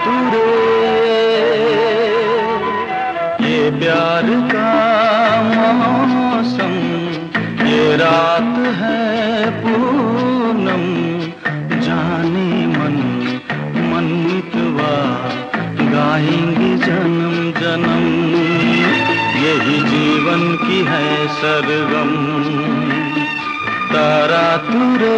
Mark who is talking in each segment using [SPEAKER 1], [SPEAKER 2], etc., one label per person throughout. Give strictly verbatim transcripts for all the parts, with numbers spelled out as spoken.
[SPEAKER 1] तू रे, ये प्यार का मौसम, ये रात है पूनम, जाने मन मन मितवा गाएंगे जन्म जन्म, यही जीवन की है सरगम। तारा तू रे,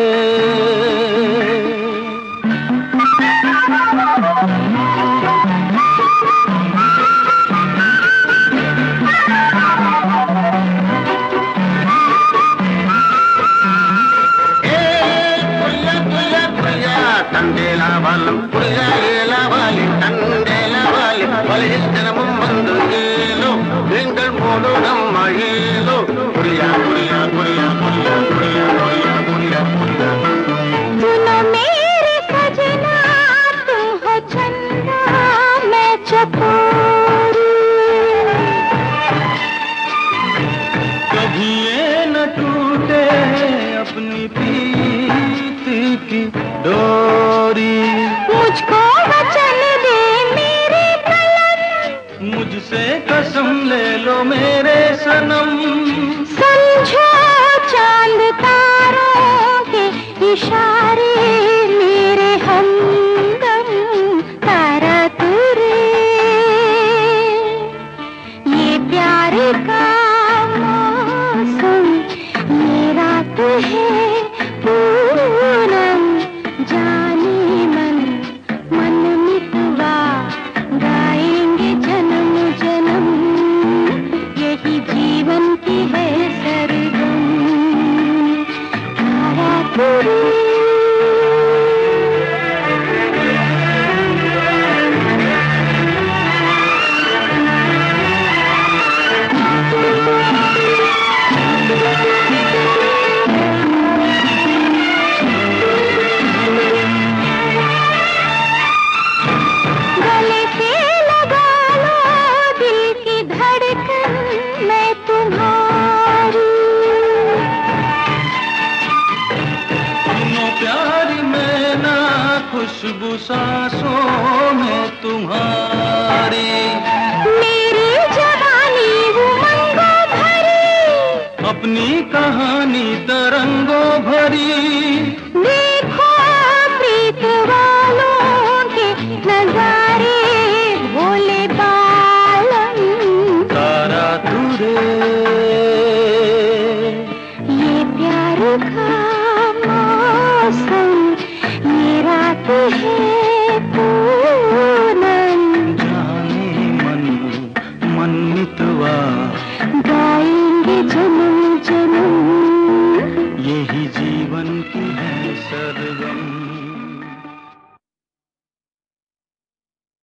[SPEAKER 2] తండేలా వాళ్ళం పులియాయేలా వాలి తండేలా వాలి బలిష్టనము మందు ఏలో ఎంగల్ మోడు నమ్మ ఏలో పులియా పులియా పులియా పులియా పులియా పులియా పులియా పులియా
[SPEAKER 3] सुनो मेरे सजना तुम हो चंदा मैं चकोरी,
[SPEAKER 1] कभी ये न टूटे अपनी प्रीत की डोरी,
[SPEAKER 3] मुझको वचन दे मेरे कलम,
[SPEAKER 1] मुझसे कसम ले लो मेरे सनम,
[SPEAKER 3] समझो चांद तारों के इशारे मेरे हमदम। तारा तू रे, ये प्यार का मौसम, ये रात है पूनम, जाने मन मन मितवा गाएंगे जन्म जन्म, यही जीवन की है सरगम। तारा तू रे, गले से लगा लो दिल की धड़कन मैं तुम्हारी,
[SPEAKER 1] सुनो प्यारी मैं ना खुशबू सांसों में तुम्हारी,
[SPEAKER 3] मेरी जवानी उमंगों भरी,
[SPEAKER 1] अपनी कहानी तरंगों भरी,
[SPEAKER 3] देखो प्रीत वालों के नजारे भोले बालन।
[SPEAKER 1] तारा तू रे,
[SPEAKER 3] ये प्यार का मौसम, ये रात है पूनम,
[SPEAKER 1] जाने मन मन मितवा
[SPEAKER 3] गाएंगे जन्म जन्म,
[SPEAKER 1] यही जीवन की है सरगम।